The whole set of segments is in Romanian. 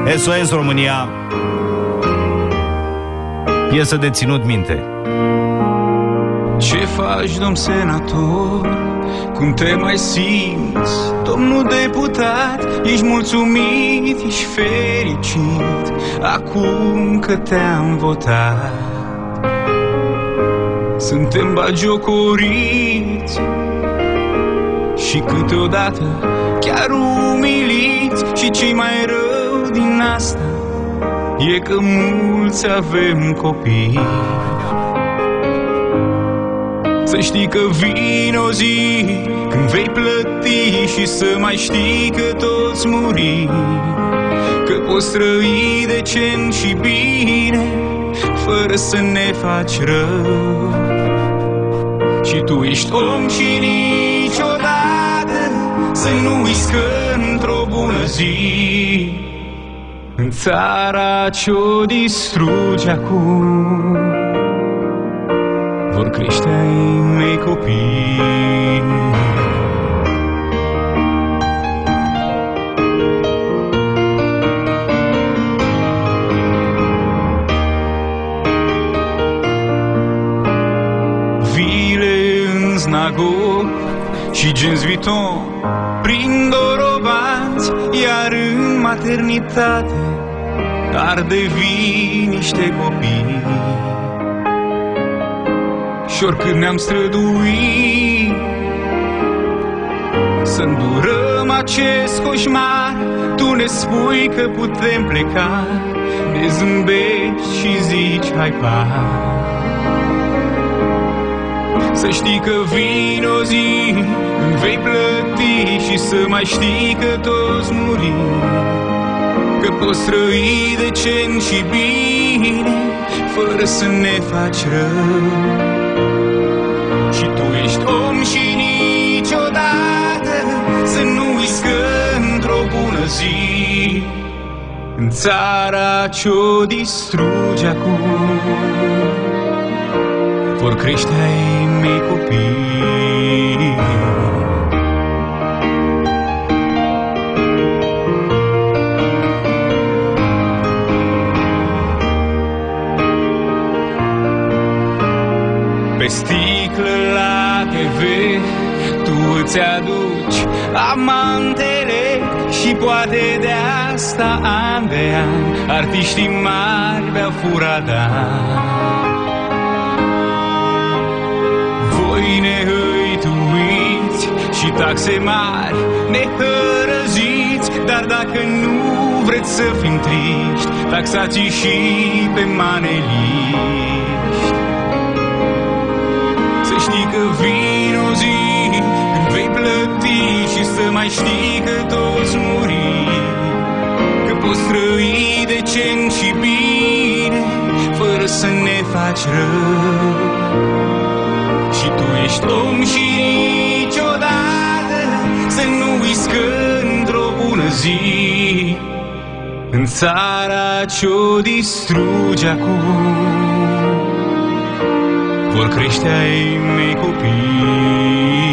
SOS România, piesă de ținut minte. Ce faci, domn senator? Cum te mai simți, domnul deputat? Ești mulțumit, ești fericit acum că te-am votat? Suntem bagiocoriți și câteodată chiar umiliți, și cei mai rău din asta e că mulți avem copii. Să știi că vine o zi când vei plăti și să mai știi că toți murim, că poți trăi decent și bine fără să ne faci rău. Și tu ești om și niciodată să nu uiți că într-o bună zi în țara ce-o distruge acum vor crește ai mei copii. Vile în Znagov și Gens Vuitton prin dorovanți, iar în maternitate ar deveni niște copii. Și oricât ne-am străduit să îndurăm acest coșmar, tu ne spui că putem pleca, ne zâmbești și zici hai pa. Să știi că vine o zi când vei plăti și să mai știi că toți murim, că poți trăi decent și bine fără să ne faci rău. Și tu ești om și niciodată să nu uiți că într-o bună zi în țara ce-o distruge acum vor crește ai mei copii. Pe sticlă la TV tu îți aduci amantele și poate de asta an de an artiștii mari beau furadan. Voi nehăituiți și taxe mari nehărăziți, dar dacă nu vreți să fim triști, taxați și pe maneliști. Să știi că vine o zi când vei plăti și să mai știi că toți murim, că poți trăi decent și bine fără să ne faci rău. Și tu ești om și niciodată să nu uiți că într-o bună zi în țara ce-o distruge acum vor crește ai mei copii.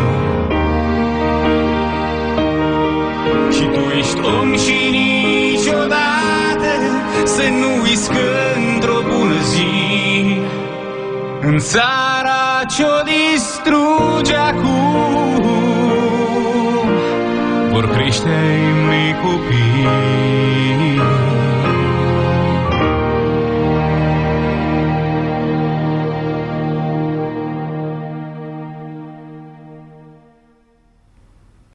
Și tu ești om și niciodată să nu uiți că într-o bună zi în țara ce-o distruge acum vor crește ai mei copii.